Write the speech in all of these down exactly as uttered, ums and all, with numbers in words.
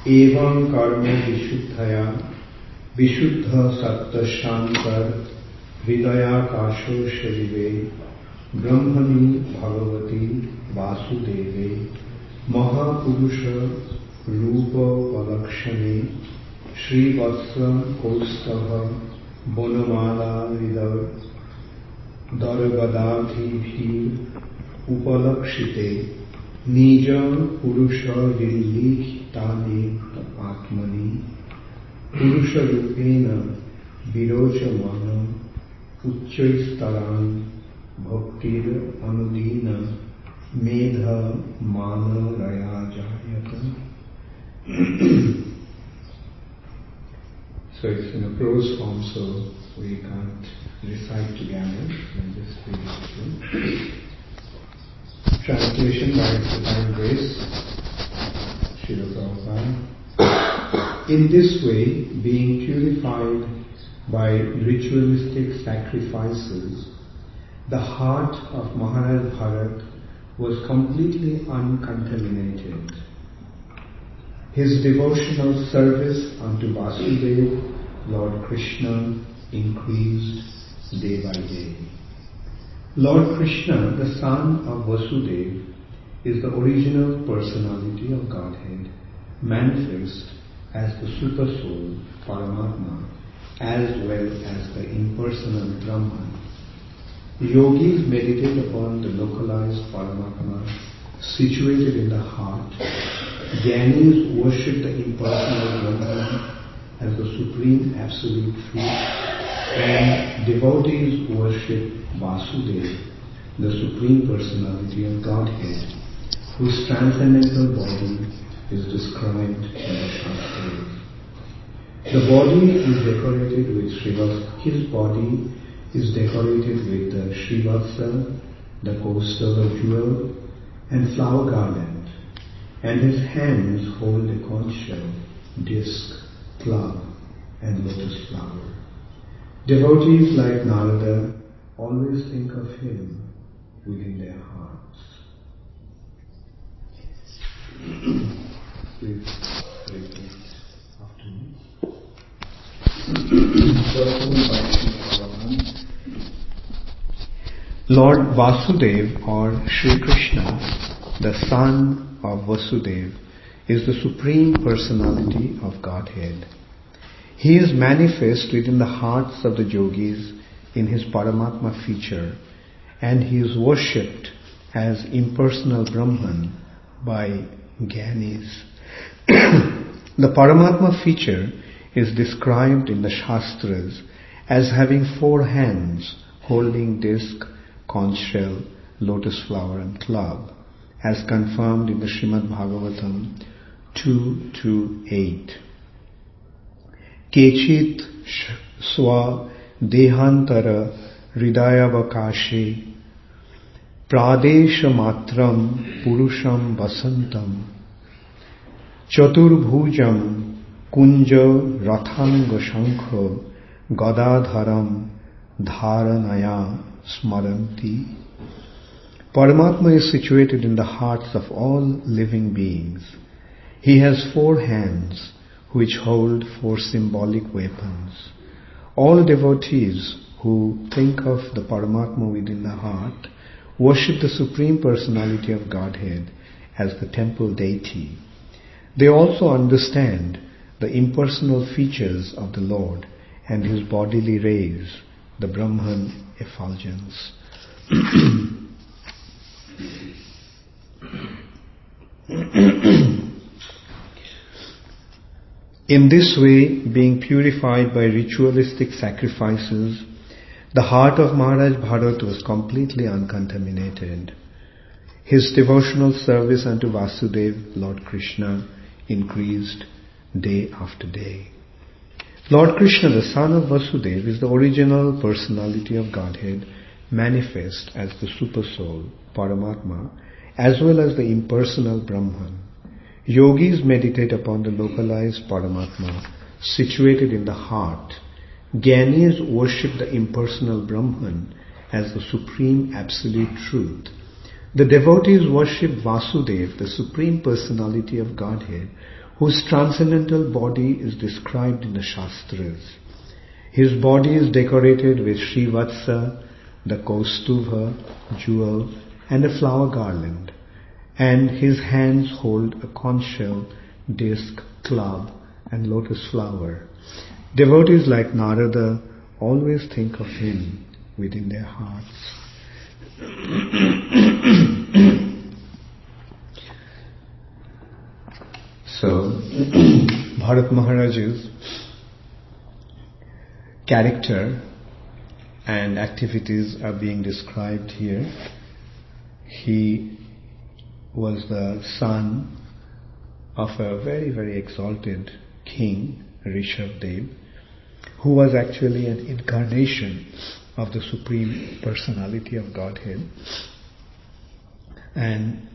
Evam karma vishuddhaya vishuddha satta shankar hridaya kasho sharive brahmani bhagavati vasudeve mahapurusha rupa valakshane shri vatsa kostava bonamala hridaya dargadadhibhir upalakshite nija purusha lillitane atmani purusha rupena virojamana uchchaistaran bhaktir anudina medha mana rayajayata. So it's in a prose form, so we can't recite together. We'll just read it through. Translation by Divine Grace, Srila Prabhupada. In this way, being purified by ritualistic sacrifices, the heart of Maharaj Bharat was completely uncontaminated. His devotional service unto Vasudeva, Lord Krishna, increased day by day. Lord Krishna, the son of Vasudeva, is the original personality of Godhead, manifest as the super soul, Paramatma, as well as the impersonal Brahman. Yogis meditate upon the localized Paramatma situated in the heart. Jnanis worship the impersonal Brahman as the supreme absolute truth, and devotees worship Vasudeva, the supreme personality of Godhead, whose transcendental body is described in the Shastras. The body is decorated with Srivatsa. His body is decorated with the Srivatsa, the Kaustava jewel, and flower garland, and his hands hold a conch shell, disc, club, and lotus flower. Devotees like Narada always think of him within their hearts. Please repeat after me. Lord Vasudeva, or Sri Krishna, the son of Vasudeva, is the supreme personality of Godhead. He is manifest within the hearts of the yogis in his Paramatma feature, and he is worshipped as impersonal Brahman by Jnanis. The Paramatma feature is described in the Shastras as having four hands holding disc, conch shell, lotus flower and club, as confirmed in the Srimad Bhagavatam two two eight. Kechit swa dehantara hridayavakashe pradesha matram purusham vasantam chaturbhujam kunja rathanga shankha gadadharam dharanaya smaranti. Paramatma is situated in the hearts of all living beings. He has four hands which hold four symbolic weapons. All devotees who think of the Paramatma within the heart worship the Supreme Personality of Godhead as the temple deity. They also understand the impersonal features of the Lord and his bodily rays, the Brahman effulgence. In this way, being purified by ritualistic sacrifices, the heart of Maharaj Bharat was completely uncontaminated. His devotional service unto Vasudeva, Lord Krishna, increased day after day. Lord Krishna, the son of Vasudeva, is the original personality of Godhead, manifest as the super soul, Paramatma, as well as the impersonal Brahman. Yogis meditate upon the localized Paramatma situated in the heart. Jnanis worship the impersonal Brahman as the supreme absolute truth. The devotees worship Vasudeva, the supreme personality of Godhead, whose transcendental body is described in the Shastras. His body is decorated with Srivatsa, the Kaustubha jewel, and a flower garland, and his hands hold a conch shell, disc, club, and lotus flower. Devotees like Narada always think of him within their hearts. So, Bharat Maharaj's character and activities are being described here. He was the son of a very, very exalted king, Rishabdev, who was actually an incarnation of the Supreme Personality of Godhead. And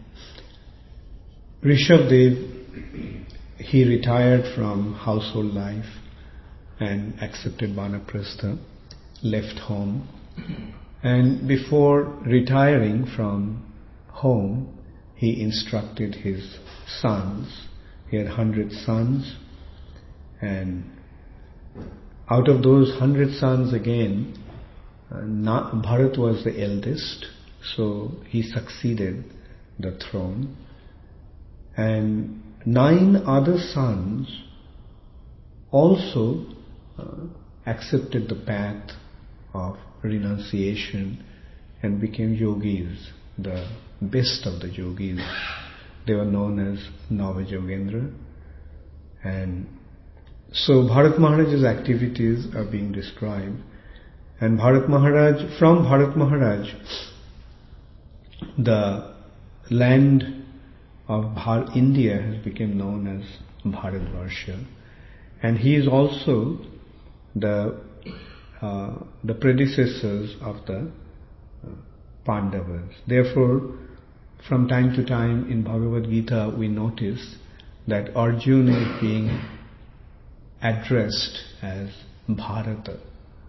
Rishabdev, he retired from household life and accepted Vanaprastha, left home. And before retiring from home, he instructed his sons. He had hundred sons, and out of those hundred sons again, uh, Na- Bharat was the eldest, so he succeeded the throne. And nine other sons also uh, accepted the path of renunciation and became yogis, the best of the yogis. They were known as Navajogendra. And so Bharat Maharaj's activities are being described. And Bharat Maharaj, from Bharat Maharaj, the land of Bhar- India has become known as Bharatvarsha. And he is also the uh, the predecessors of the uh, Pandavas. Therefore, from time to time in Bhagavad Gita we notice that Arjuna is being addressed as Bharata,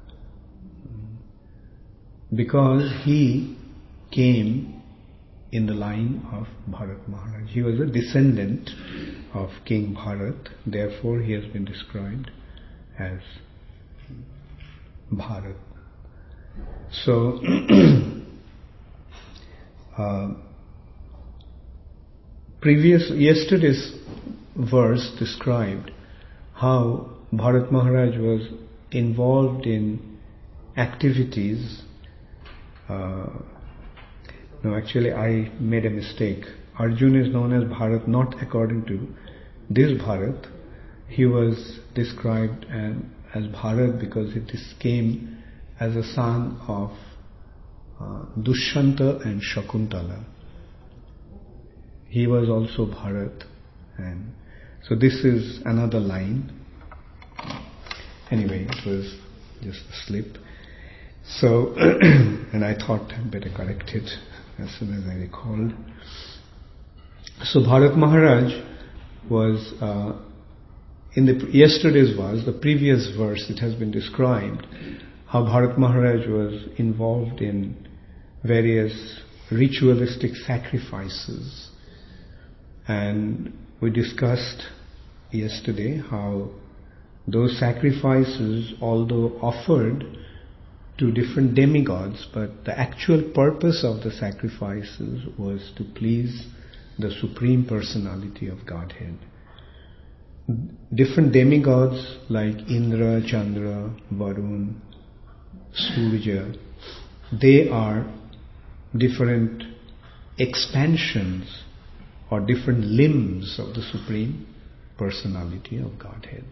because he came in the line of Bharat Maharaj. He was a descendant of King Bharat, therefore he has been described as Bharat. So, uh, previous, yesterday's verse described how Bharat Maharaj was involved in activities. Uh, no, actually I made a mistake. Arjuna is known as Bharat not according to this Bharat. He was described as, as Bharat because it is came as a son of uh, Dushyanta and Shakuntala. He was also Bharat, and so this is another line. Anyway, it was just a slip. So, and I thought I'd better correct it as soon as I recalled. So Bharat Maharaj was, uh, in the yesterday's verse, the previous verse, it has been described how Bharat Maharaj was involved in various ritualistic sacrifices. And we discussed yesterday how those sacrifices, although offered to different demigods, but the actual purpose of the sacrifices was to please the Supreme Personality of Godhead. Different demigods like Indra, Chandra, Varun, Surya, they are different expansions or different limbs of the Supreme Personality of Godhead.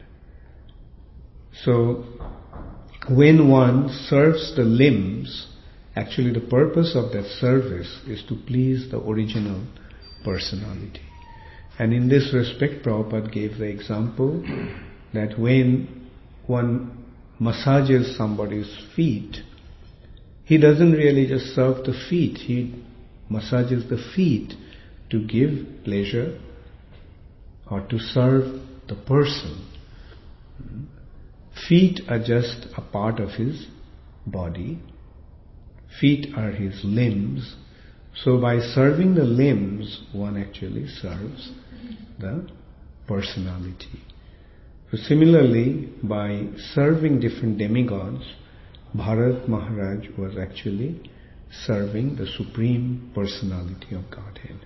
So, when one serves the limbs, actually the purpose of that service is to please the original personality. And in this respect, Prabhupada gave the example that when one massages somebody's feet, he doesn't really just serve the feet, he massages the feet to give pleasure or to serve the person. Feet are just a part of his body. Feet are his limbs. So by serving the limbs, one actually serves the personality. So similarly, by serving different demigods, Bharat Maharaj was actually serving the Supreme Personality of Godhead.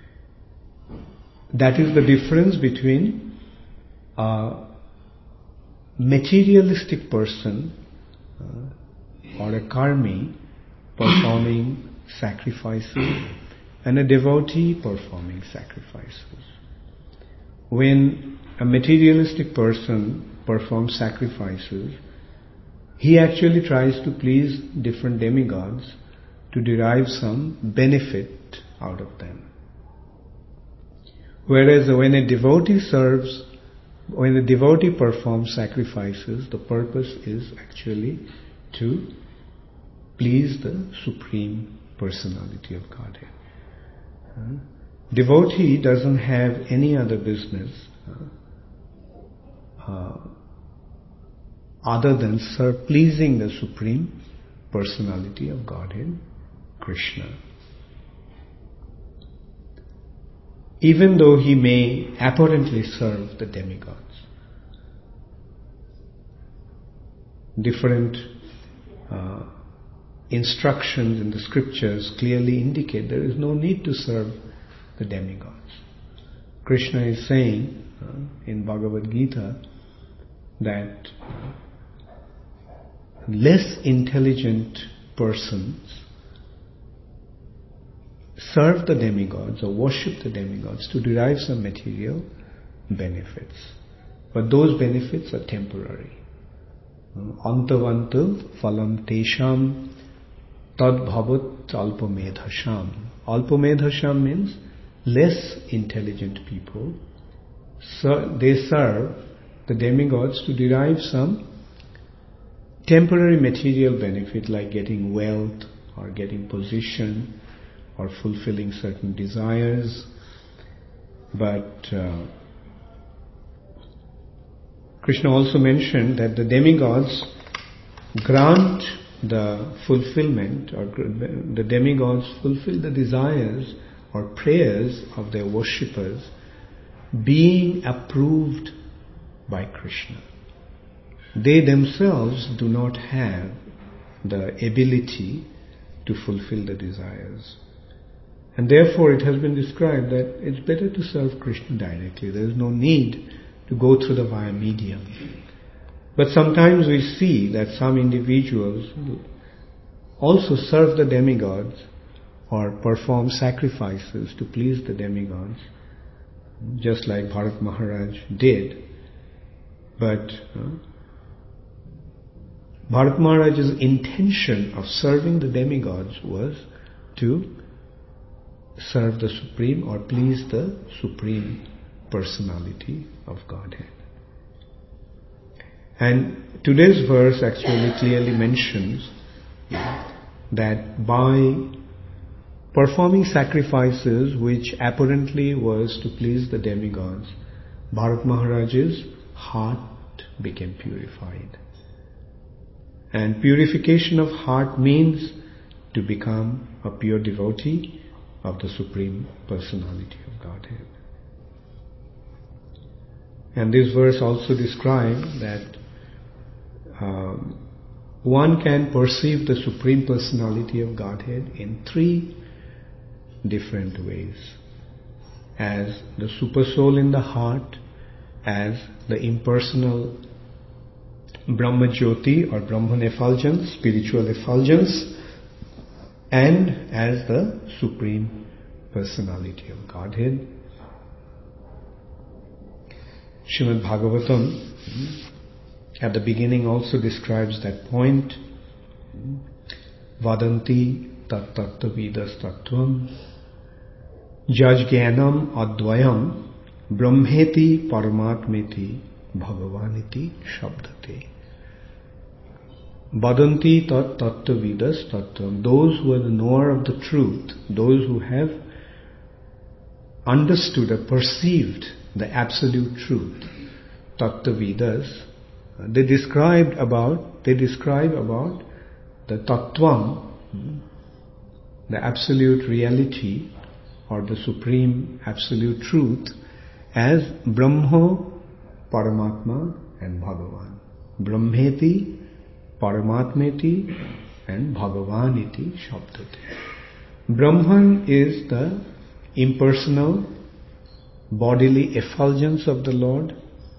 That is the difference between a materialistic person uh, or a karmi performing sacrifices and a devotee performing sacrifices. When a materialistic person performs sacrifices, he actually tries to please different demigods to derive some benefit out of them. Whereas when a devotee serves, when a devotee performs sacrifices, the purpose is actually to please the Supreme Personality of Godhead. Uh, devotee doesn't have any other business uh, uh, other than serve, pleasing the Supreme Personality of Godhead, Krishna. Even though he may apparently serve the demigods. Different uh, instructions in the scriptures clearly indicate there is no need to serve the demigods. Krishna is saying uh, in Bhagavad Gita that uh, less intelligent persons serve the demigods or worship the demigods to derive some material benefits. But those benefits are temporary. Antavantu phalam tesham tad bhavat alpamedhasham. Alpamedhasham means less intelligent people. So they serve the demigods to derive some temporary material benefit like getting wealth or getting position or fulfilling certain desires. But uh, Krishna also mentioned that the demigods grant the fulfillment, or the demigods fulfill the desires or prayers of their worshippers, being approved by Krishna. They themselves do not have the ability to fulfill the desires. And therefore it has been described that it's better to serve Krishna directly. There is no need to go through the via medium. But sometimes we see that some individuals also serve the demigods or perform sacrifices to please the demigods, just like Bharat Maharaj did. But uh, Bharat Maharaj's intention of serving the demigods was to serve the Supreme or please the Supreme Personality of Godhead. And today's verse actually clearly mentions that by performing sacrifices which apparently was to please the demigods, Bharat Maharaj's heart became purified. And purification of heart means to become a pure devotee of the Supreme Personality of Godhead. And this verse also describes that um, one can perceive the Supreme Personality of Godhead in three different ways. As the Super Soul in the heart, as the impersonal Brahma Jyoti or Brahman effulgence, spiritual effulgence, and as the Supreme Personality of Godhead. Srimad Bhagavatam at the beginning also describes that point. Vadanti tat tattvavidas tattvam jajgyanam advayam brahmeti paramatmeti bhagavaniti shabdate. Vadanti tat tattvavidas tattvam. Those who are the knower of the truth, those who have understood or perceived the absolute truth, tattvavidas, they described about they describe about the tattvam, the absolute reality or the supreme absolute truth, as Brahmo, Paramatma and Bhagavan. Brahmeti, Paramatmeti and Bhagavaniti Shabdati. Brahman is the impersonal bodily effulgence of the Lord.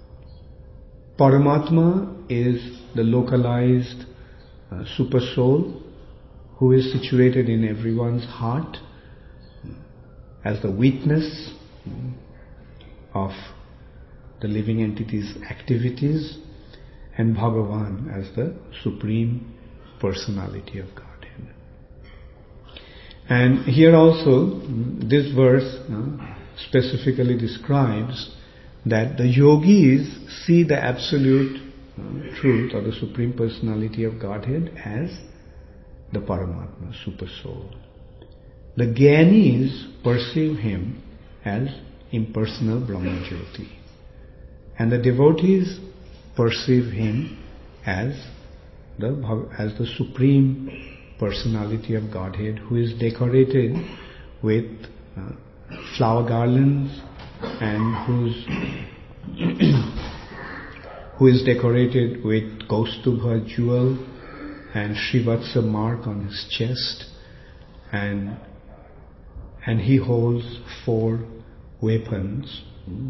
Paramatma is the localized uh, super soul who is situated in everyone's heart as the witness of the living entity's activities, and Bhagavan as the Supreme Personality of Godhead. And here also, this verse uh, specifically describes that the yogis see the absolute uh, truth or the Supreme Personality of Godhead as the Paramatma, Super Soul. The Jnanis perceive him as impersonal Brahma Jyoti. And the devotees perceive him as the, as the Supreme Personality of Godhead who is decorated with uh, flower garlands and whose who is decorated with Kaustubha jewel and Srivatsa mark on his chest, and and he holds four weapons.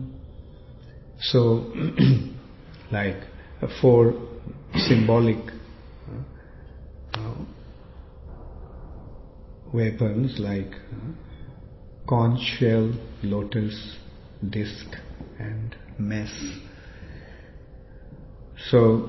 So, like uh, four symbolic uh, weapons like uh, conch shell, lotus, disc and mess. So,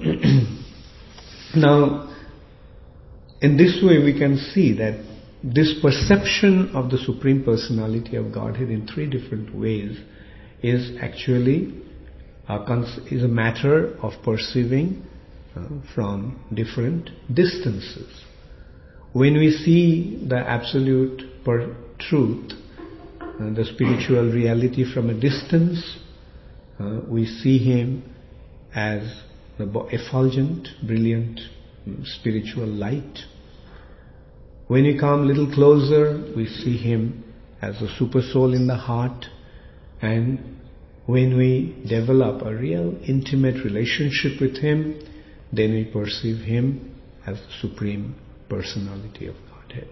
now in this way we can see that this perception of the Supreme Personality of Godhead in three different ways is actually a, cons- is a matter of perceiving uh, from different distances. When we see the absolute per- truth, uh, the spiritual reality from a distance, uh, we see him as the effulgent, brilliant um, spiritual light. When we come a little closer, we see him as a super soul in the heart, and when we develop a real intimate relationship with him, then we perceive him as the Supreme Personality of Godhead.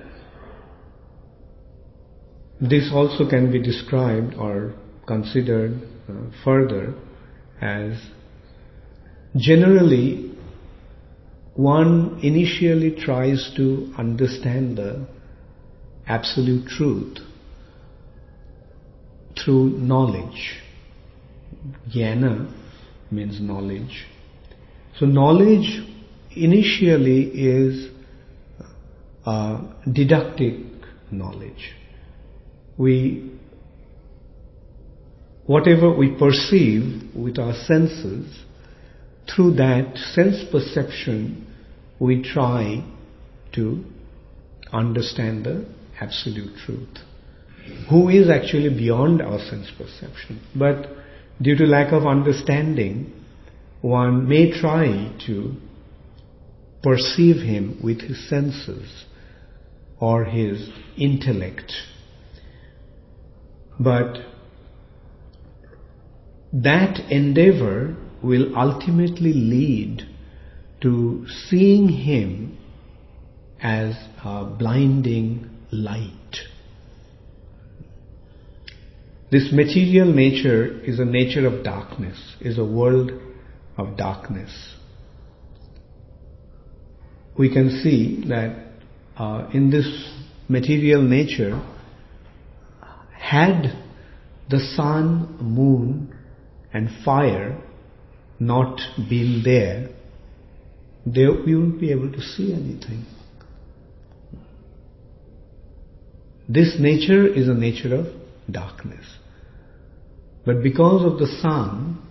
This also can be described or considered uh, further as generally one initially tries to understand the absolute truth through knowledge. Jnana means knowledge. So knowledge initially is uh, deductive knowledge. We, whatever we perceive with our senses, through that sense perception, we try to understand the absolute truth, who is actually beyond our sense perception. But due to lack of understanding, one may try to perceive him with his senses or his intellect. But that endeavor will ultimately lead to seeing him as a blinding light. This material nature is a nature of darkness, is a world of darkness. We can see that uh, in this material nature, had the sun, moon and fire not been there, there we wouldn't be able to see anything. This nature is a nature of darkness. But because of the sun,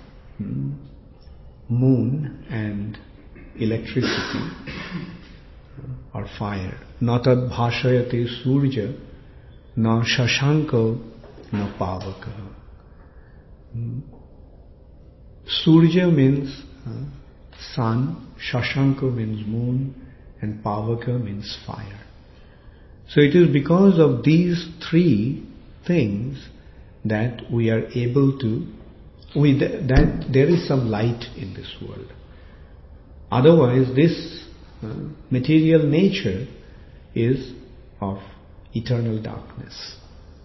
moon and electricity or fire, natad bhashayate surja, na shashanko, na pavaka. Surya means uh, sun, Shashanka means moon, and Pavaka means fire. So it is because of these three things that we are able to, we, that there is some light in this world. Otherwise, this uh, material nature is of eternal darkness.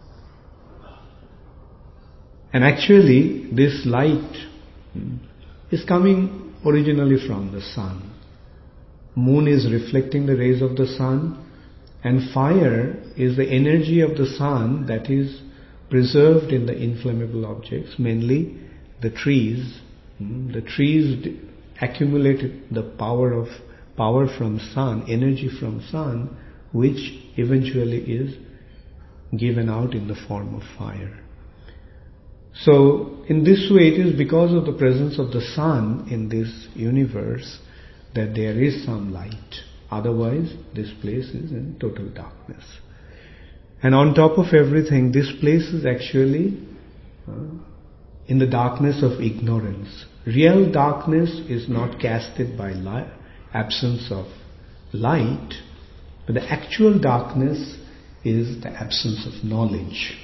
And actually, this light hmm, is coming originally from the sun. Moon is reflecting the rays of the sun, and fire is the energy of the sun that is preserved in the inflammable objects, mainly the trees. Hmm, The trees accumulated the power of power from sun, energy from sun, which eventually is given out in the form of fire. So, in this way, it is because of the presence of the sun in this universe that there is some light. Otherwise, this place is in total darkness. And on top of everything, this place is actually uh, in the darkness of ignorance. Real darkness is not casted by light, absence of light, but the actual darkness is the absence of knowledge.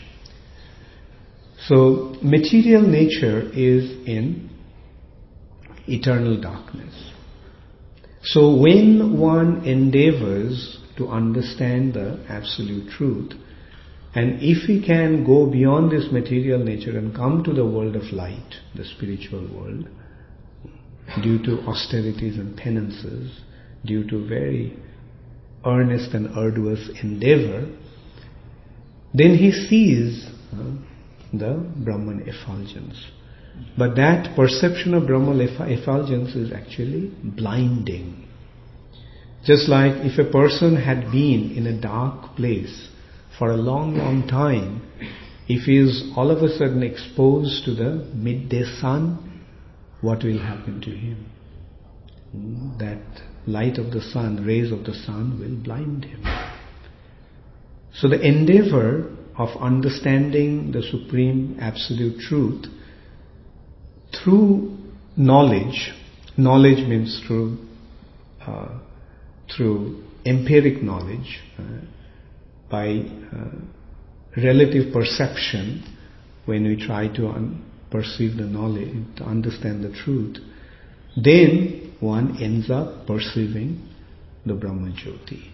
So, material nature is in eternal darkness. So, when one endeavors to understand the absolute truth, and if he can go beyond this material nature and come to the world of light, the spiritual world, due to austerities and penances, due to very earnest and arduous endeavor, then he sees uh, the Brahman effulgence. But that perception of Brahman effulgence is actually blinding. Just like if a person had been in a dark place for a long, long time, if he is all of a sudden exposed to the midday sun, what will happen to him? That light of the sun, rays of the sun will blind him. So the endeavor of understanding the supreme absolute truth through knowledge, knowledge means through uh, through empiric knowledge, uh, by uh, relative perception, when we try to un- perceive the knowledge, to understand the truth, then one ends up perceiving the Brahma Jyoti.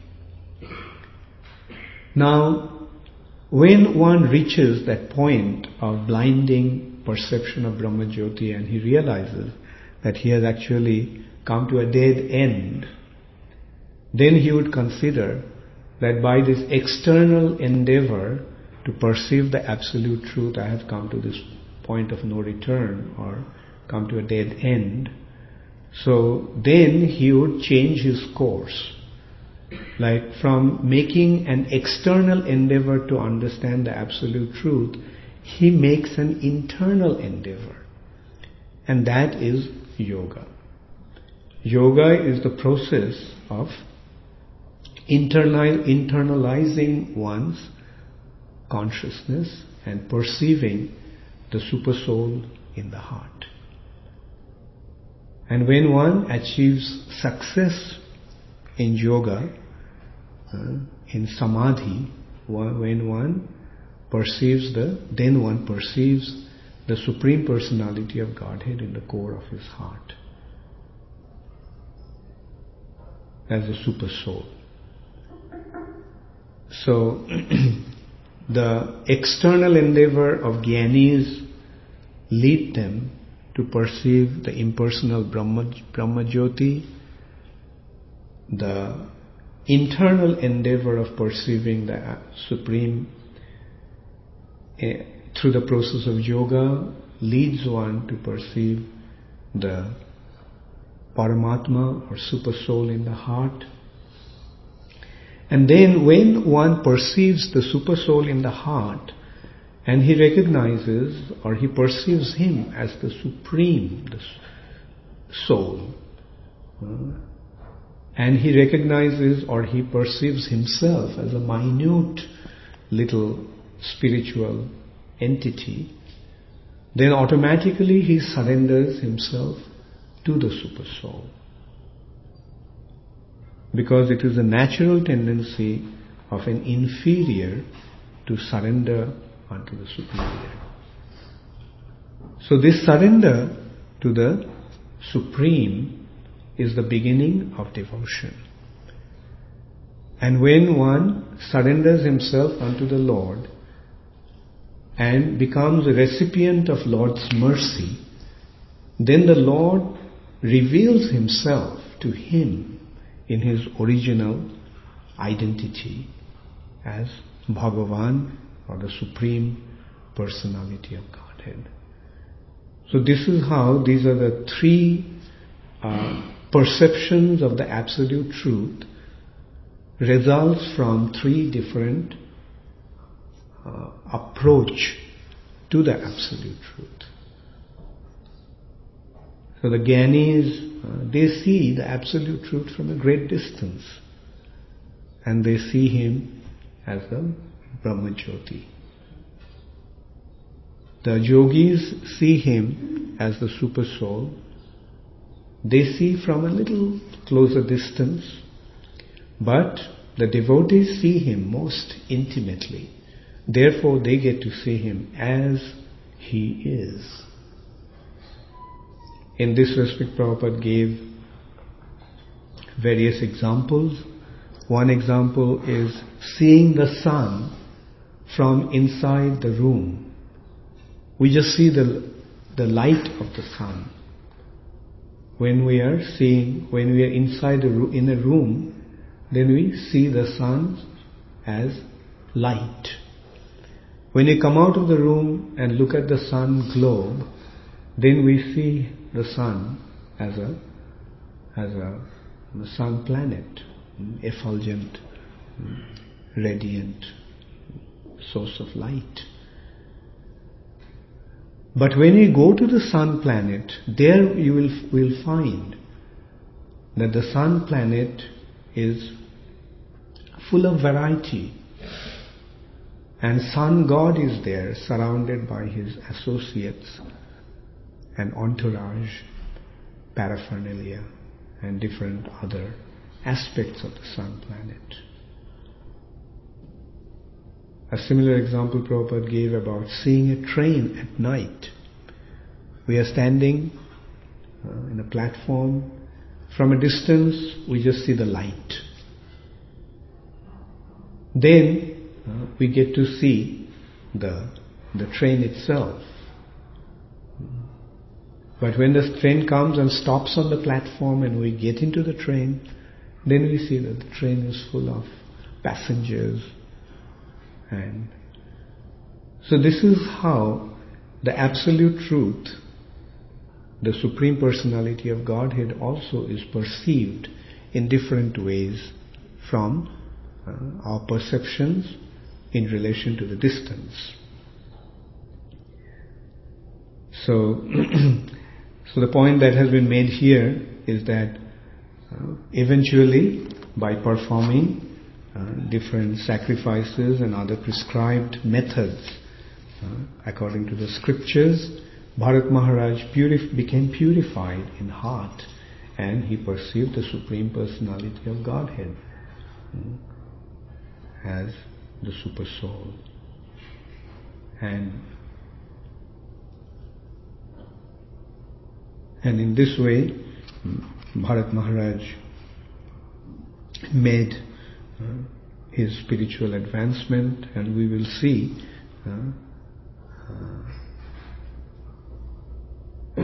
Now, when one reaches that point of blinding perception of Brahma Jyoti and he realizes that he has actually come to a dead end, then he would consider that by this external endeavor to perceive the absolute truth, I have come to this point of no return or come to a dead end. So then he would change his course. Like from making an external endeavor to understand the absolute truth, he makes an internal endeavor. And that is yoga. Yoga is the process of internal, internalizing one's consciousness and perceiving the Supersoul in the heart. And when one achieves success in yoga, uh, in samadhi, one, when one perceives the, then one perceives the Supreme Personality of Godhead in the core of his heart as the Super Soul. So, the external endeavor of Jnanis lead them to perceive the impersonal Brahma, Brahma Jyoti. The internal endeavor of perceiving the Supreme uh, through the process of yoga leads one to perceive the Paramatma or Super Soul in the heart. And then when one perceives the Super Soul in the heart, and he recognizes or he perceives him as the Supreme, the Soul, uh, and he recognizes or he perceives himself as a minute little spiritual entity, then automatically he surrenders himself to the Super Soul. Because it is a natural tendency of an inferior to surrender unto the superior. So this surrender to the Supreme is the beginning of devotion. And when one surrenders himself unto the Lord and becomes a recipient of Lord's mercy, then the Lord reveals himself to him in his original identity as Bhagavan, or the Supreme Personality of Godhead. So this is how, these are the three uh, perceptions of the Absolute Truth results from three different uh, approach to the Absolute Truth. So the Gyanis, uh, they see the Absolute Truth from a great distance, and they see him as the Brahmajyoti. The yogis see him as the Super Soul. They see from a little closer distance, but the devotees see him most intimately. Therefore they get to see him as he is. In this respect, Prabhupada gave various examples. One example is seeing the sun from inside the room. We just see the, the light of the sun. When we are seeing, when we are inside a, in a room, then we see the sun as light. When you come out of the room and look at the sun globe, then we see the sun as a as a, a sun planet, effulgent, radiant source of light. But when you go to the sun planet, there you will will find that the sun planet is full of variety. And sun god is there, surrounded by his associates and entourage, paraphernalia, and different other aspects of the sun planet. A similar example Prabhupada gave about seeing a train at night. We are standing uh, in a platform. From a distance, we just see the light. Then uh, we get to see the the train itself. But when the train comes and stops on the platform and we get into the train, then we see that the train is full of passengers. And so this is how the Absolute Truth, the Supreme Personality of Godhead, also is perceived in different ways from uh, our perceptions in relation to the distance. So, so the point that has been made here is that uh, eventually, by performing uh, different sacrifices and other prescribed methods uh, according to the scriptures, Bharat Maharaj purif- became purified in heart, and he perceived the Supreme Personality of Godhead uh, as the Super Soul. And And in this way, Bharat Maharaj made uh, his spiritual advancement, and we will see uh, uh,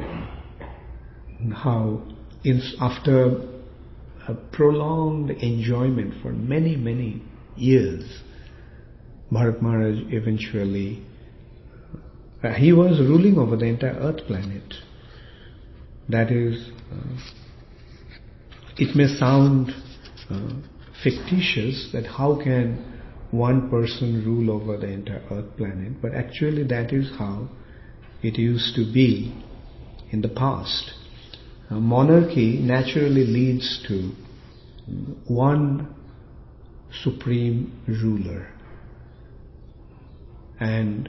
how in, after a prolonged enjoyment for many, many years, Bharat Maharaj eventually, uh, he was ruling over the entire earth planet. That is, uh, it may sound uh, fictitious that how can one person rule over the entire earth planet, but actually that is how it used to be in the past. Uh, monarchy naturally leads to one supreme ruler, and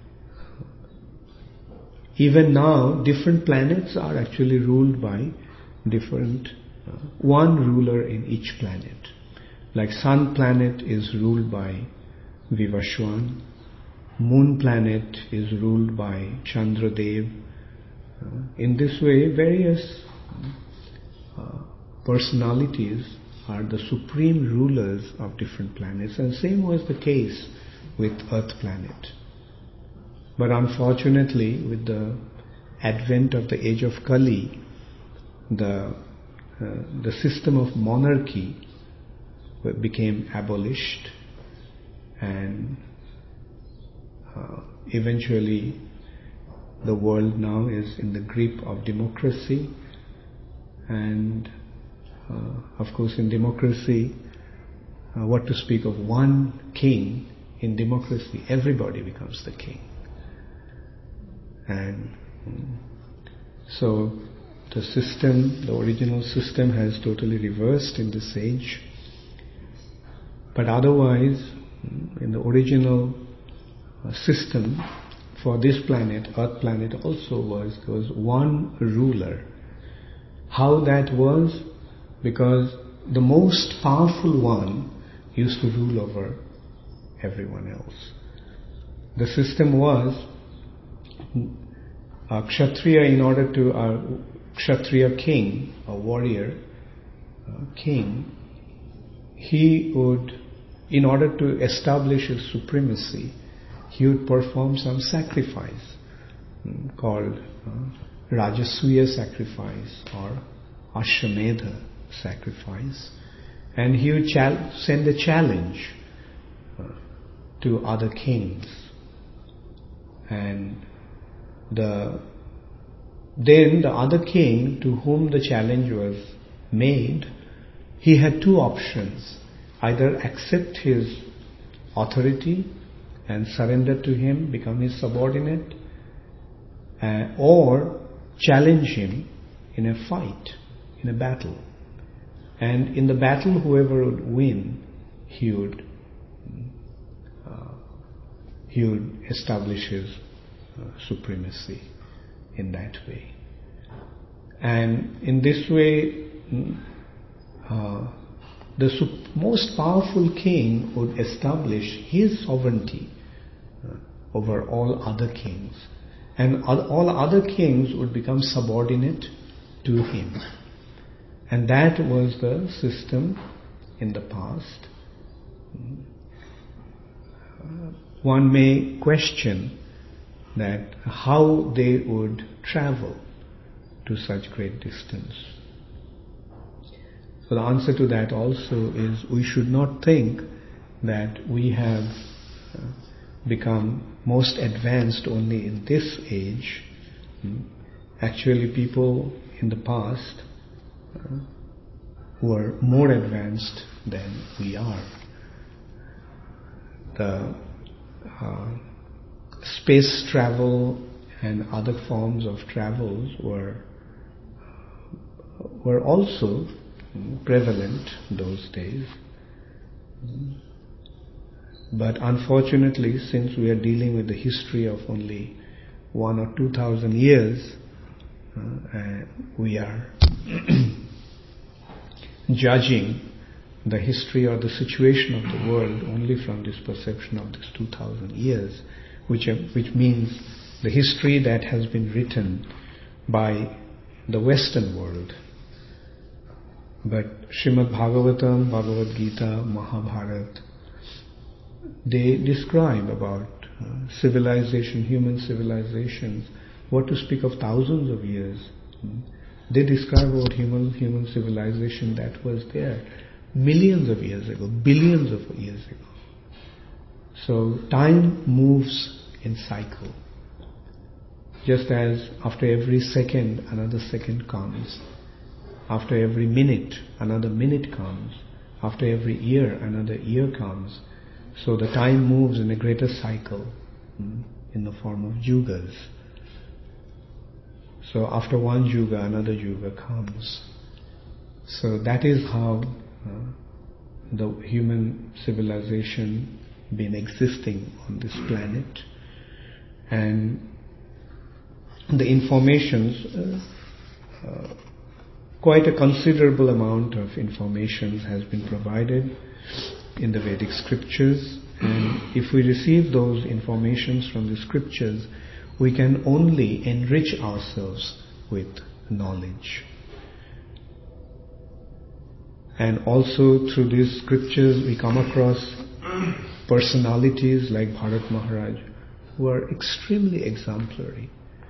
even now, different planets are actually ruled by different, uh, one ruler in each planet. Like Sun planet is ruled by Vivaswan, moon planet is ruled by Chandradev. Uh, in this way, various uh, personalities are the supreme rulers of different planets, and same was the case with Earth planet. But unfortunately, with the advent of the age of Kali, the uh, the system of monarchy became abolished, and uh, eventually the world now is in the grip of democracy. And uh, of course, in democracy, uh, what to speak of one king? In democracy, everybody becomes the king. And um, so the system, the original system, has totally reversed in this age. But otherwise, in the original uh, system for this planet, Earth planet also was, there was one ruler. How that was? Because the most powerful one used to rule over everyone else. The system was a Kshatriya, in order to, a Kshatriya king, a warrior a king, he would, in order to establish his supremacy, he would perform some sacrifice um, called uh, Rajasuya sacrifice or Ashwamedha sacrifice, and he would chal- send a challenge uh, to other kings. And the then the other king to whom the challenge was made, he had two options: either accept his authority and surrender to him, become his subordinate, uh, or challenge him in a fight, in a battle. And in the battle, whoever would win, he would uh, he would establish his uh, supremacy in that way. And in this way, uh, the sup- most powerful king would establish his sovereignty uh, over all other kings, and all other kings would become subordinate to him. And that was the system in the past. Uh, one may question that how they would travel to such great distance. So the answer to that also is, we should not think that we have uh, become most advanced only in this age. Actually, people in the past uh, were more advanced than we are. The uh, space travel and other forms of travels were were also prevalent those days. But unfortunately, since we are dealing with the history of only one or two thousand years, uh, uh, we are judging the history or the situation of the world only from this perception of this two thousand years, which which means the history that has been written by the Western world. But Srimad Bhagavatam, Bhagavad Gita, Mahabharata, they describe about uh, civilization, human civilizations, what to speak of thousands of years. They describe about human human civilization that was there millions of years ago, billions of years ago. So time moves in cycle. Just as after every second, another second comes. After every minute, another minute comes. After every year, another year comes. So the time moves in a greater cycle mm, in the form of yugas. So after one yuga, another yuga comes. So that is how uh, the human civilization been existing on this planet. And the informations, uh, uh, quite a considerable amount of information has been provided in the Vedic scriptures, And if we receive those informations from the scriptures, we can only enrich ourselves with knowledge. And also through these scriptures we come across personalities like Bharat Maharaj who are extremely exemplary.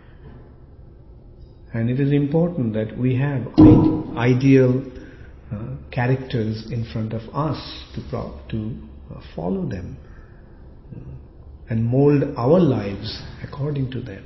And it is important that we have ideal uh, characters in front of us to, pro- to uh, follow them uh, and mold our lives according to them.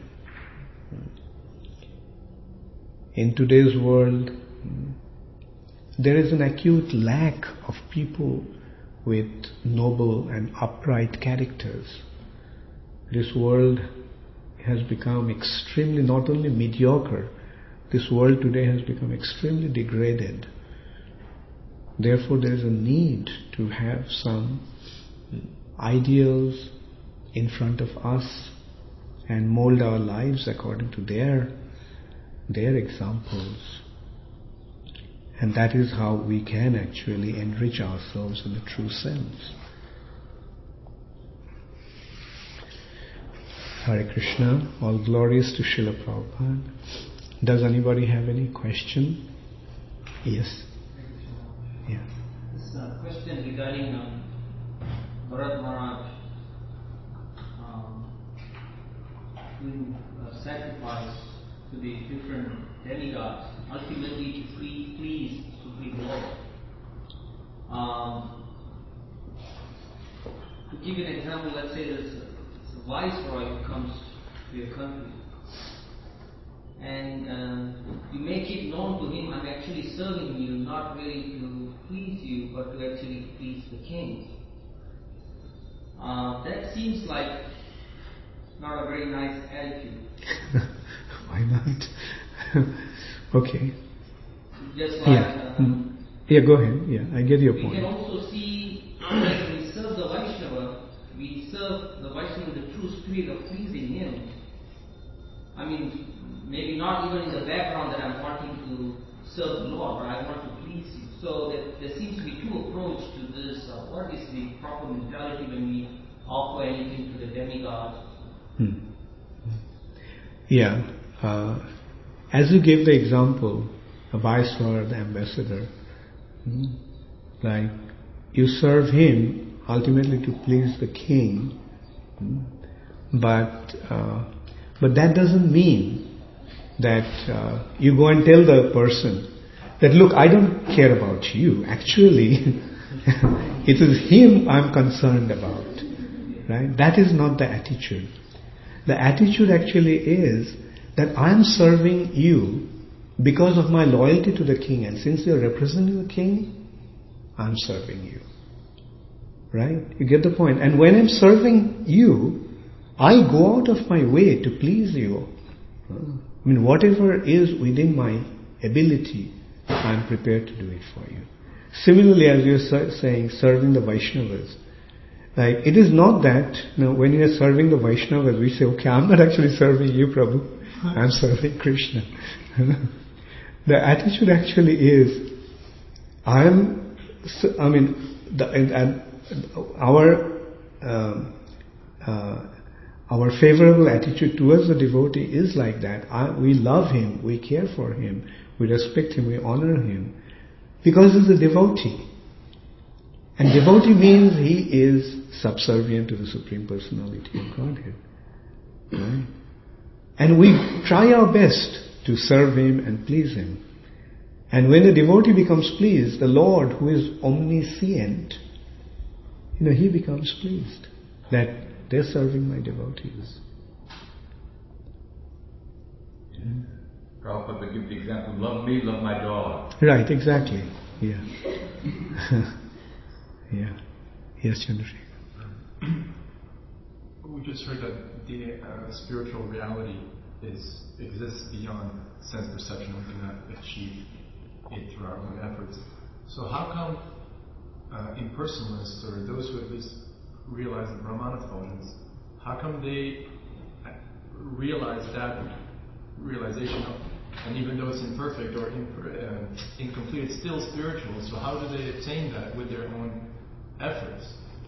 In today's world, there is an acute lack of people with noble and upright characters. This world has become extremely, not only mediocre, this world today has become extremely degraded. Therefore, there is a need to have some ideals in front of us and mold our lives according to their, their examples. And that is how we can actually enrich ourselves in the true sense. Hare Krishna, all glories to Srila Prabhupada. Does anybody have any question? Yes. Yeah. This uh, question regarding um, Bharat Maharaj um, doing uh, sacrifice to the different demigods, ultimately to free, please Supreme Lord. Um, to give you an example, let's say there's a, a viceroy who comes to your country, and um, you make it known to him, I'm actually serving you, not really to please you, but to actually please the king. Uh, that seems like not a very nice attitude. Why not? Okay. Just like, yeah. Um, mm. yeah, go ahead. Yeah, I get your we point. We can also see that when we serve the Vaishnava, we serve the Vaishnava in the true spirit of pleasing him. I mean, maybe not even in the background that I'm wanting to serve the Lord, but I want to please you. So that there seems to be two approaches to this. Uh, what is the proper mentality when we offer anything to the demigod? Hmm. Yeah. Uh, as you gave the example, a viceroy, the ambassador, hmm, like you serve him ultimately to please the king, hmm, but uh, but that doesn't mean that uh, you go and tell the person that, look, I don't care about you. Actually, it is him I'm concerned about. Right? That is not the attitude. The attitude actually is that I'm serving you because of my loyalty to the king, and since you're representing the king, I'm serving you. Right? You get the point? And when I'm serving you, I go out of my way to please you. I mean, whatever is within my ability, I'm prepared to do it for you. Similarly, as you're saying, serving the Vaishnavas, like, it is not that, you know, when you are serving the Vaishnavas, we say, okay, I'm not actually serving you, Prabhu, I'm serving Krishna. The attitude actually is, I'm, I mean, the, and, and our, um, uh, our favorable attitude towards the devotee is like that. I, we love him, we care for him, we respect him, we honor him, because he's a devotee. And devotee means he is subservient to the Supreme Personality of Godhead. Right? And we try our best to serve him and please him. And when the devotee becomes pleased, the Lord, who is omniscient, you know, he becomes pleased that they're serving my devotees. Yeah. Prabhupada gives the example, love me, love my dog. Right, exactly. Yeah. Yeah. Yes, Chandrasekhar. We just heard that the uh, spiritual reality is exists beyond sense perception. We cannot achieve it through our own efforts. So how come uh, impersonalists, or those who at least realize the Brahman effulgence, how come they realize that realization of, and even though it's imperfect or imper, uh, incomplete, it's still spiritual. So how do they attain that with their own efforts?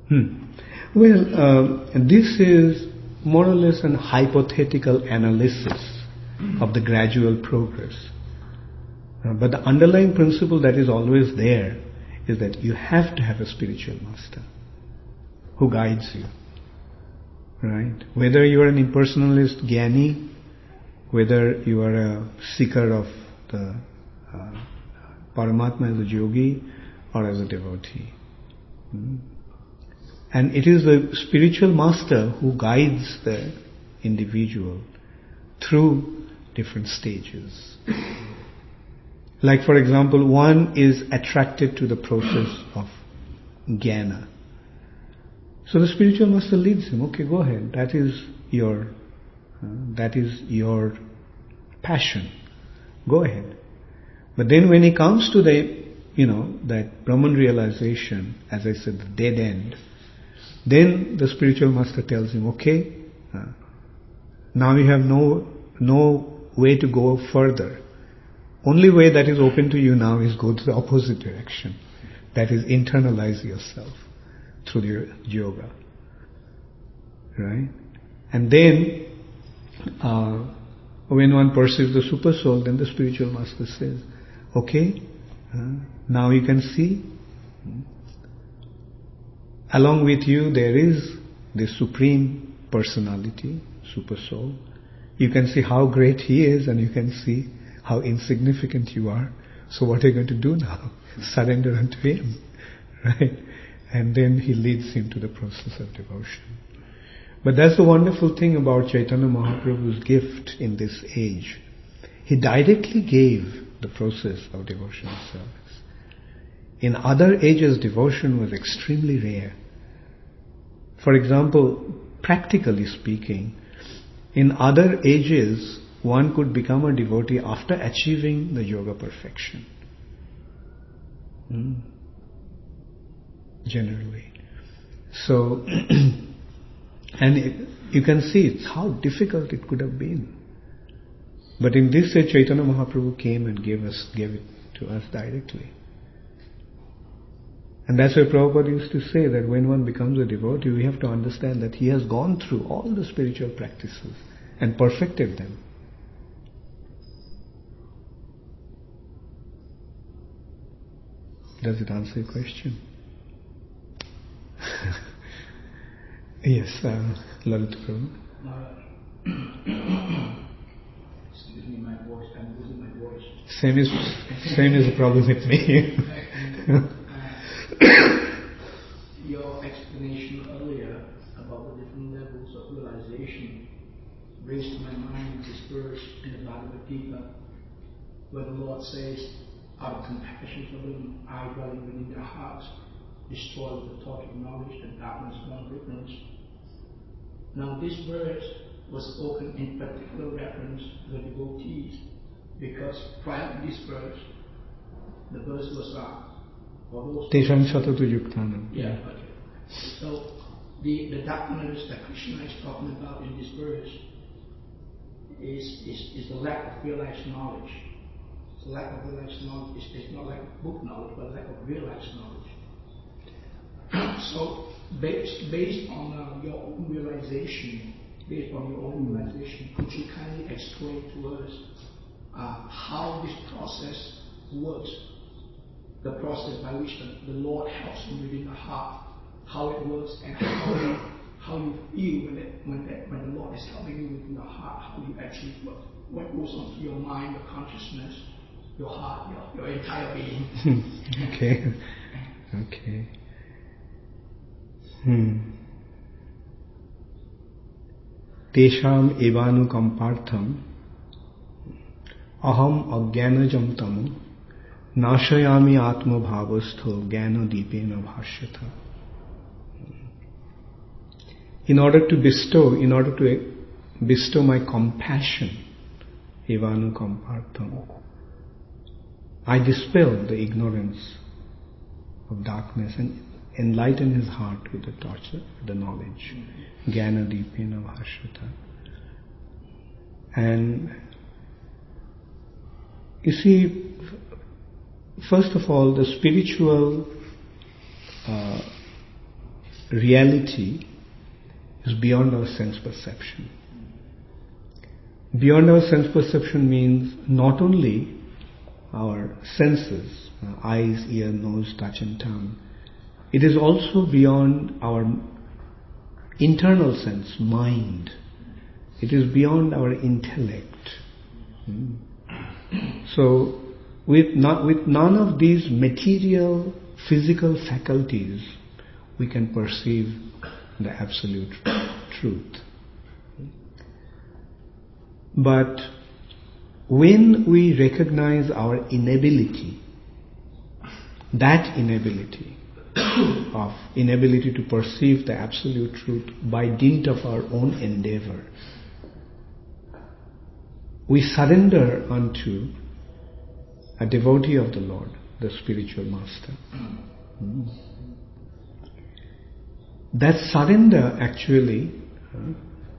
Hmm. Well, uh, this is more or less an hypothetical analysis of the gradual progress. Uh, but the underlying principle that is always there is that you have to have a spiritual master who guides you. Right? Whether you are an impersonalist Jnani, whether you are a seeker of the uh, Paramatma as a yogi or as a devotee. Hmm. And it is the spiritual master who guides the individual through different stages. Like for example, one is attracted to the process of jnana. So the spiritual master leads him, okay, go ahead, that is your, uh, that is your passion, go ahead. But then when he comes to the, you know, that Brahman realization, as I said, the dead end, then the spiritual master tells him, okay, uh, now you have no no way to go further. Only way that is open to you now is go to the opposite direction. That is internalize yourself through your yoga. Right? And then, uh, when one perceives the super soul, then the spiritual master says, okay, uh, now you can see, along with you there is the supreme personality, super soul. You can see how great he is and you can see how insignificant you are. So what are you going to do now? Surrender unto him. Right? And then he leads him to the process of devotion. But that's the wonderful thing about Chaitanya Mahaprabhu's gift in this age. He directly gave the process of devotional service. In other ages, devotion was extremely rare. For example, practically speaking, in other ages, one could become a devotee after achieving the yoga perfection. Mm. Generally. So, and it, you can see it's how difficult it could have been. But in this age, Chaitanya Mahaprabhu came and gave us, gave it to us directly. And that's why Prabhupada used to say that when one becomes a devotee, we have to understand that he has gone through all the spiritual practices and perfected them. Does it answer your question? Yes, uh, Lalit Prabhu. Excuse me, my voice, I'm losing my voice. Same is, same is the problem with me. Your explanation earlier about the different levels of realization raised to my mind this verse in the Bhagavad Gita, where the Lord says, out of compassion for them, I dwelling within their hearts, destroy with the torch of knowledge the darkness born of ignorance. Now this verse was spoken in particular reference to the devotees, because prior to this verse, the verse was uh, for those Tesham Satatu Yuktanam. Yeah, okay. So the, the darkness that Krishna is talking about in this verse is, is, is the lack of realized knowledge. It's the lack of realized knowledge. It's, it's not lack of book knowledge, but lack of realized knowledge. So based, based on uh, your own realization, based on your own realization, could you kindly explain to us uh, how this process works? The process by which the, the Lord helps you within the heart, how it works, and how you, how you feel when, it, when, that, when the Lord is helping you within the heart, how you actually, what, what goes on to your mind, your consciousness, your heart, your, your entire being. Okay. Okay. Hmm. Tesham evanu kampartham aham ajnanajam tamu nashayami atma bhavastho jnana deepena bhashyata. In order to bestow, in order to bestow my compassion, evanu kampartham, I dispel the ignorance of darkness and enlighten his heart with the torch, the knowledge. Jnana deepena bhashyata. And you see, first of all, the spiritual uh, reality is beyond our sense perception. Beyond our sense perception means not only our senses, uh, eyes, ear, nose, touch and tongue. It is also beyond our internal sense, mind. It is beyond our intellect. Hmm. So, with, not, with none of these material, physical faculties, we can perceive the absolute truth. But when we recognize our inability, that inability of inability to perceive the absolute truth by dint of our own endeavor, we surrender unto a devotee of the Lord, the spiritual master. Mm. That surrender actually uh,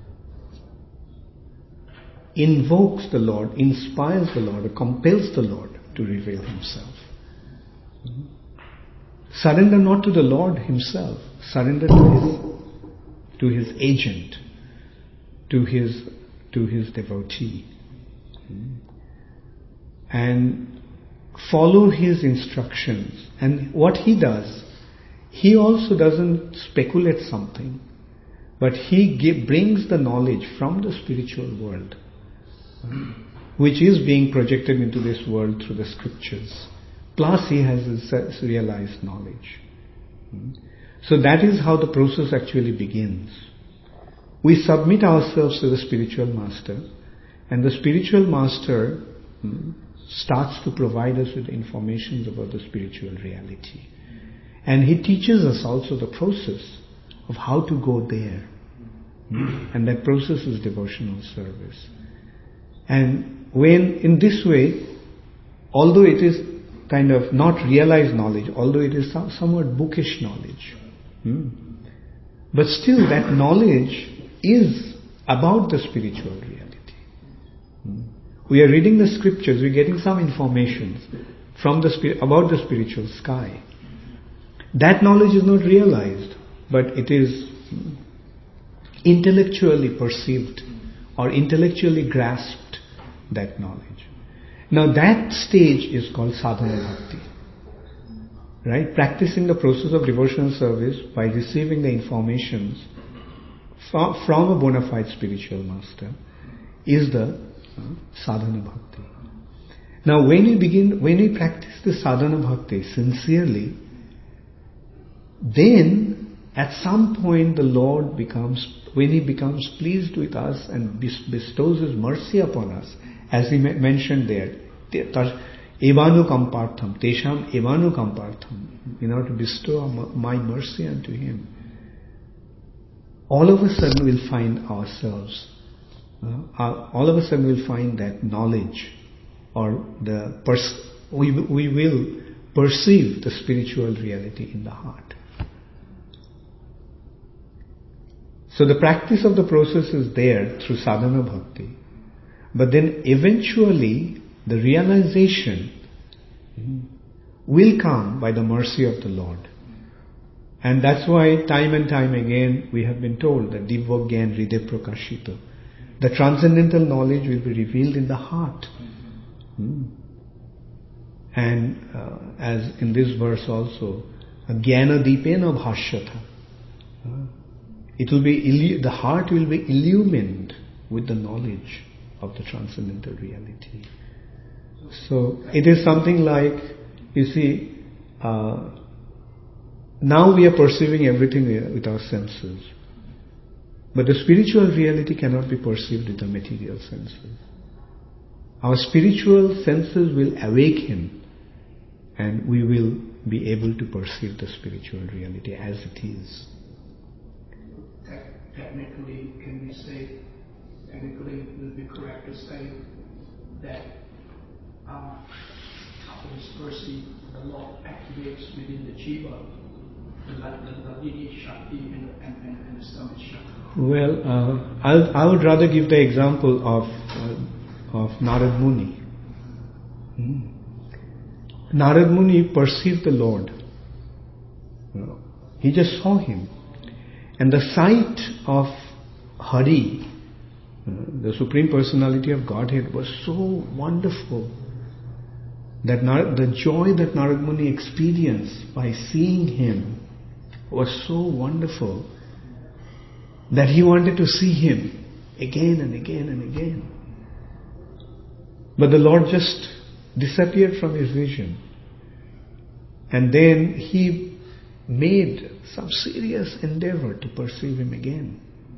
invokes the Lord, inspires the Lord, or compels the Lord to reveal Himself. Mm. Surrender not to the Lord Himself, surrender to His, to His agent, to His, to His devotee. Mm. And follow His instructions. And what He does, He also doesn't speculate something, but He give, brings the knowledge from the spiritual world, which is being projected into this world through the scriptures. Plus He has His realized knowledge. So that is how the process actually begins. We submit ourselves to the spiritual master, and the spiritual master hmm, starts to provide us with information about the spiritual reality. And he teaches us also the process of how to go there. And that process is devotional service. And when, in this way, although it is kind of not realized knowledge, although it is some, somewhat bookish knowledge, hmm, but still that knowledge is about the spiritual reality. Hmm. We are reading the scriptures, we are getting some information from the spirit, about the spiritual sky. That knowledge is not realized, but it is intellectually perceived or intellectually grasped, that knowledge. Now that stage is called sadhana bhakti. Right? Practicing the process of devotional service by receiving the informations from, from a bona fide spiritual master is the uh, sadhana bhakti. Now when we begin, when we practice the sadhana bhakti sincerely, then at some point the Lord becomes, when He becomes pleased with us and bestows His mercy upon us, as He mentioned there, evanu kampartham, tesham evanu kampartham, in order to bestow my mercy unto Him, all of a sudden we'll find ourselves, uh, all of a sudden we'll find that knowledge, or the pers- we, we will perceive the spiritual reality in the heart. So the practice of the process is there through sadhana bhakti, but then eventually the realization will come by the mercy of the Lord. And that's why time and time again we have been told that Divya Gyan Hriday Prakashito, the transcendental knowledge will be revealed in the heart. Hmm. And uh, as in this verse also, Jnana Deepena Bhashyata, uh, it will be, the heart will be illumined with the knowledge of the transcendental reality. So it is something like, you see, uh, now we are perceiving everything with our senses, but the spiritual reality cannot be perceived with the material senses. Our spiritual senses will awaken, and we will be able to perceive the spiritual reality as it is. Technically, can we say, technically it would be correct to say that um, after this mercy, the Lord activates within the jiva the Ladini Shakti and, and, and, and the Stamit Shakti? Well, uh, I'll, I would rather give the example of uh, of Narad Muni. Hmm. Narad Muni perceived the Lord. You know, he just saw Him. And the sight of Hari, uh, the Supreme Personality of Godhead, was so wonderful that Nar- the joy that Narad Muni experienced by seeing him was so wonderful that he wanted to see him again and again and again. But the Lord just disappeared from his vision. And then he made some serious endeavor to perceive him again.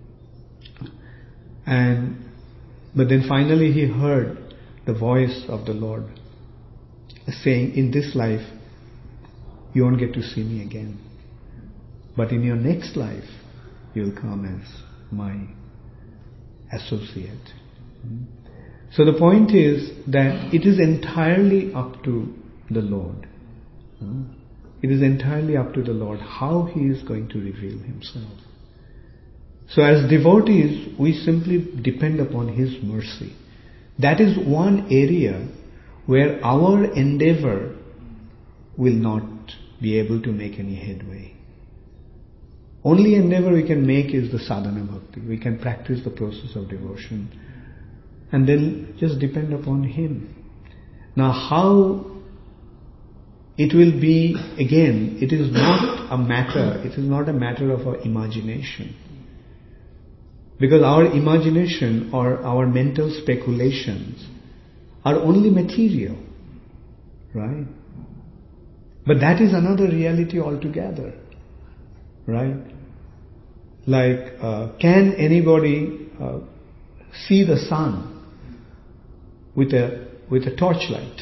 And but then finally he heard the voice of the Lord saying, in this life you won't get to see me again, but in your next life you'll come as my associate. So the point is that it is entirely up to the Lord. It is entirely up to the Lord how He is going to reveal Himself. So as devotees, we simply depend upon His mercy. That is one area where our endeavor will not be able to make any headway. Only endeavor we can make is the sadhana bhakti. We can practice the process of devotion and then just depend upon Him. Now how it will be, again, it is not a matter, it is not a matter of our imagination. Because our imagination or our mental speculations are only material, right? But that is another reality altogether, right? Like, uh, can anybody uh, see the sun with a with a torchlight?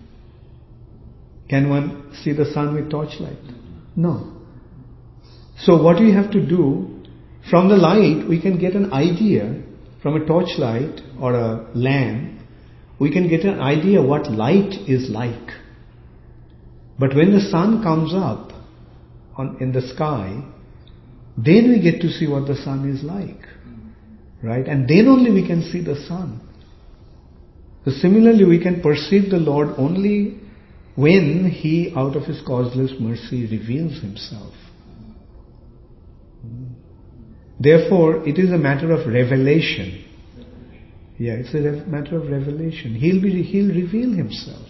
Can one see the sun with torchlight? No. So what we have to do, from the light we can get an idea, from a torchlight or a lamp, we can get an idea what light is like. But when the sun comes up on, in the sky, then we get to see what the sun is like. Right? And then only we can see the sun. So similarly, we can perceive the Lord only when He, out of His causeless mercy, reveals Himself. Therefore, it is a matter of revelation. Yeah, it's a re- matter of revelation. He'll be, He'll reveal Himself.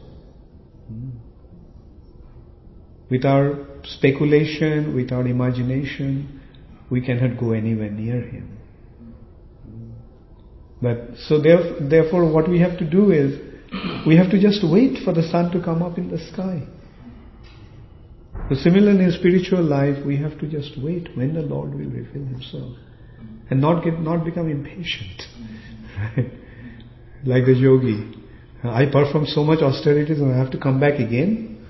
With our speculation, with our imagination, we cannot go anywhere near Him. But so therefore, therefore, what we have to do is, we have to just wait for the sun to come up in the sky. So similarly in spiritual life, we have to just wait when the Lord will reveal Himself, and not get not become impatient. Right? Like the yogi, I perform so much austerities and I have to come back again.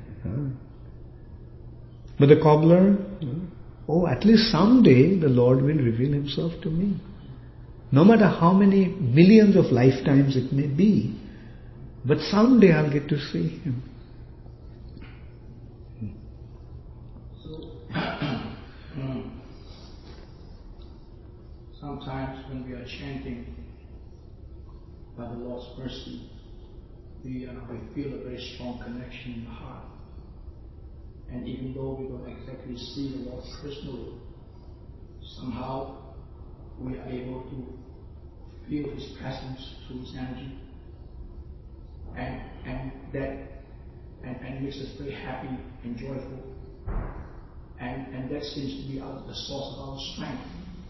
But the cobbler, oh, at least someday the Lord will reveal Himself to me. No matter how many millions of lifetimes it may be, but someday I'll get to see Him. So, sometimes when we are chanting by the Lord's mercy, we, uh, we feel a very strong connection in the heart. And even though we don't exactly see the Lord personally, somehow we are able to feel His presence through His energy. And and that and, and makes us very happy and joyful. And and that seems to be our, the source of our strength.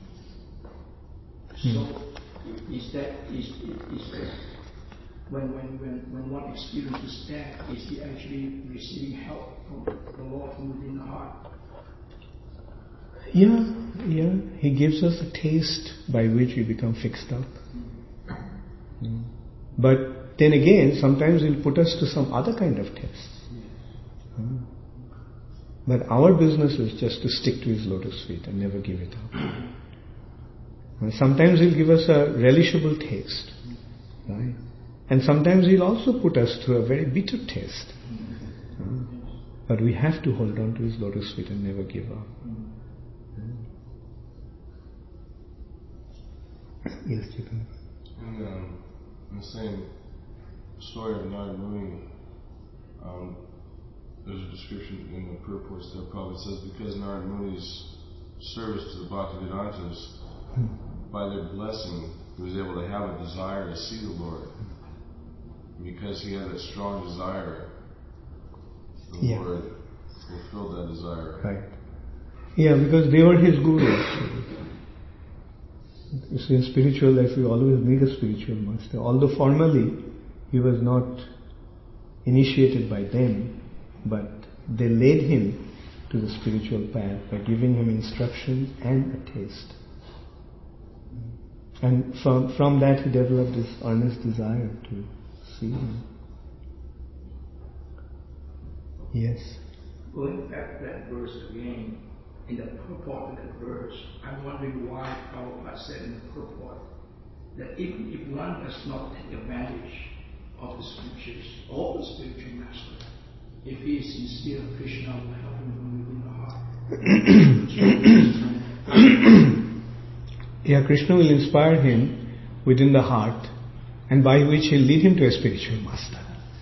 Hmm. So is that is is that when when when when one experiences that, is he actually receiving help from the Lord from within the heart? Yeah, yeah. He gives us a taste by which we become fixed up. Mm. But then again, sometimes He'll put us to some other kind of tests. Mm. But our business is just to stick to His lotus feet and never give it up. And sometimes He'll give us a relishable taste, right? And sometimes He'll also put us through a very bitter taste. Mm. But we have to hold on to His lotus feet and never give up. Yes, Chicken. And um, in the same story of Narad Muni, um, there's a description in the purports that Prabhupada says, because Narad Muni's service to the Bhaktivedantas, by their blessing, he was able to have a desire to see the Lord. Because he had that strong desire, the Yeah. Lord fulfilled that desire. Right. Yeah, because they were his gurus. You see, in spiritual life, you always need a spiritual master. Although formally, he was not initiated by them, but they led him to the spiritual path by giving him instructions and a taste. And from, from that he developed this earnest desire to see him. Yes. Going back to that verse again, in the purport of that verse, I'm wondering why Prabhupada said in the purport that even if one does not take advantage of the scriptures or the spiritual master, if he is sincere, Krishna will help him from within the heart. Yeah, Krishna will inspire him within the heart, and by which he'll lead him to a spiritual master.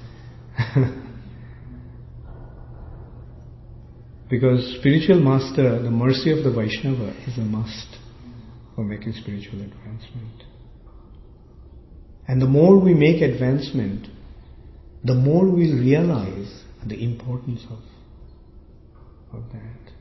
Because spiritual master, the mercy of the Vaishnava is a must for making spiritual advancement. And the more we make advancement, the more we'll realize the importance of, of that.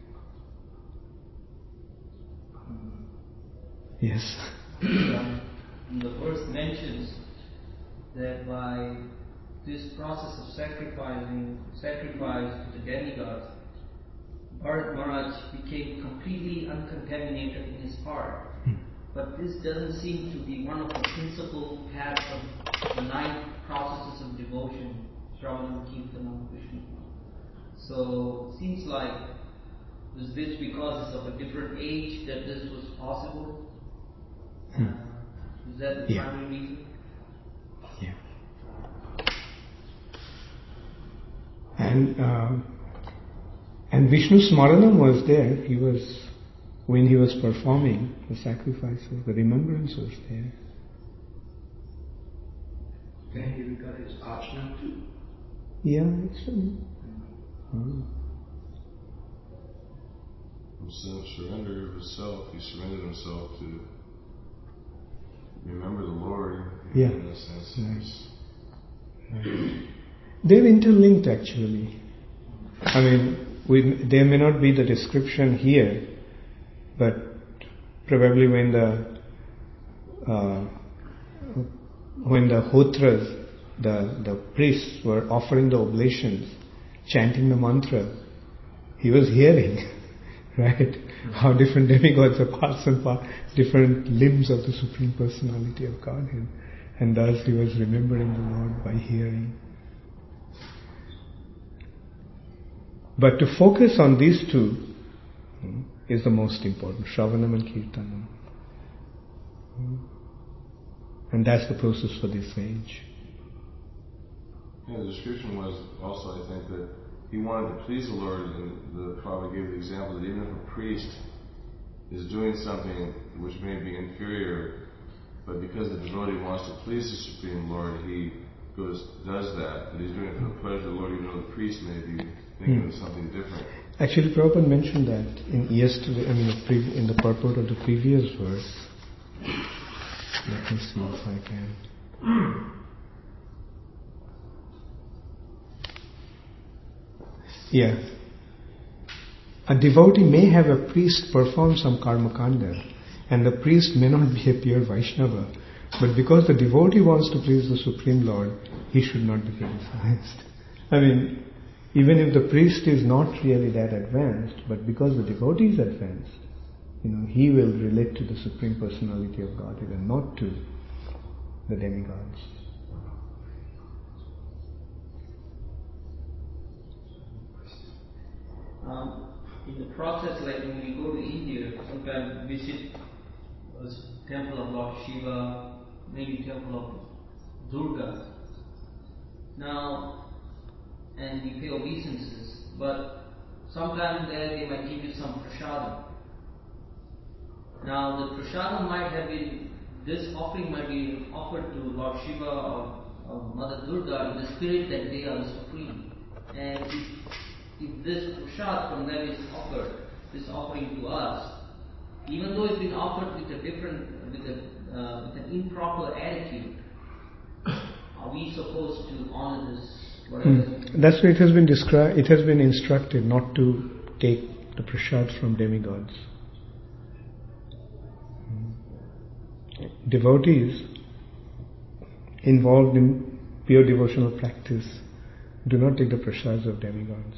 Yes. The verse mentions that by this process of sacrificing, sacrifice to the demigods, Bharat Maharaj became completely uncontaminated in his heart. Hmm. But this doesn't seem to be one of the principal paths of the nine processes of devotion, Shravanam, Kirtanam, Krishna. So it seems like was this because it's of a different age that this was possible? Hmm. Uh, is that the yeah. primary reason? Yeah. And um, and Vishnu Smaranam was there. He was, when he was performing the sacrifices, the remembrance was there. Then he got his archana too. Yeah, it's true. Mm. Instead of surrender of himself, he surrendered himself to remember the Lord. Yeah. In a sense. Nice. Right. They're interlinked actually. I mean, we, there may not be the description here, but probably when the uh, when the hotras, the, the priests were offering the oblations, chanting the mantra, he was hearing, right? How different demigods are parts and parts, different limbs of the Supreme Personality of Godhead. And thus he was remembering the Lord by hearing. But to focus on these two hmm, is the most important, Shravanam and Kirtanam. Hmm. And that's the process for this age. Yeah, the description was also, I think, that he wanted to please the Lord, and the Prabhupada gave the example that even if a priest is doing something which may be inferior, but because the devotee wants to please the Supreme Lord, he goes, does that, but he's doing it for the pleasure of the Lord, even though the priest may be thinking hmm. of something different. Actually, Prabhupada mentioned that in yesterday, I mean, the pre- in the purport of the previous verse. Let me see if I can. Yeah. A devotee may have a priest perform some karma kanda, and the priest may not be a pure Vaishnava, but because the devotee wants to please the Supreme Lord, he should not be criticized. I mean, even if the priest is not really that advanced, but because the devotee is advanced, you know, he will relate to the Supreme Personality of Godhead and not to the demigods. Um, in the process, like when we go to India, sometimes visit a temple of Lord Shiva, maybe temple of Durga. Now, and we pay obeisances, but sometimes there they might give you some prasadam. Now, the prasadam might have been, this offering might be offered to Lord Shiva or, or Mother Durga in the spirit that they are the supreme. And if, if this prasad from them is offered, this offering to us, even though it's been offered with a different, with a uh, with an improper attitude, are we supposed to honor this? Whatever. Mm. That's why it has been described. It has been instructed not to take the prasad from demigods. Mm. Devotees involved in pure devotional practice do not take the prasads of demigods.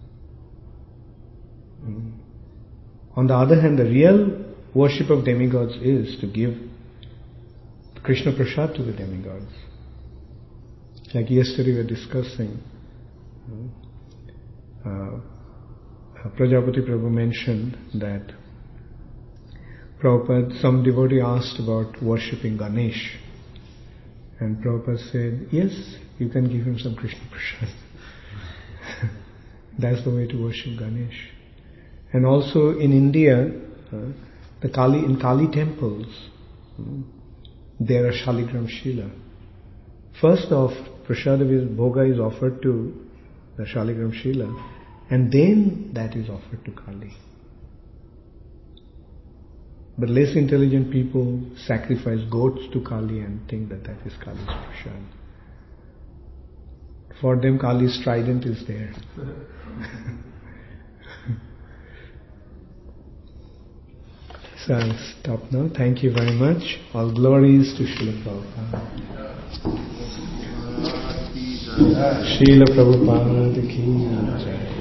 Mm. On the other hand, the real worship of demigods is to give Krishna prasad to the demigods. Like yesterday we were discussing, uh, Prajapati Prabhu mentioned that Prabhupada, some devotee asked about worshipping Ganesh, and Prabhupada said, yes, you can give him some Krishna prasad. That's the way to worship Ganesh. And also in India, uh, the Kali, in Kali temples, um, there are Shaligram Shila. First off, prasad bhoga is offered to the Shaligram Shila, and then that is offered to Kali. But less intelligent people sacrifice goats to Kali and think that that is Kali's prasad. For them, Kali's trident is there. So I'll stop now. Thank you very much. All glories to Srila Prabhupada. Srila Prabhupada ki jai.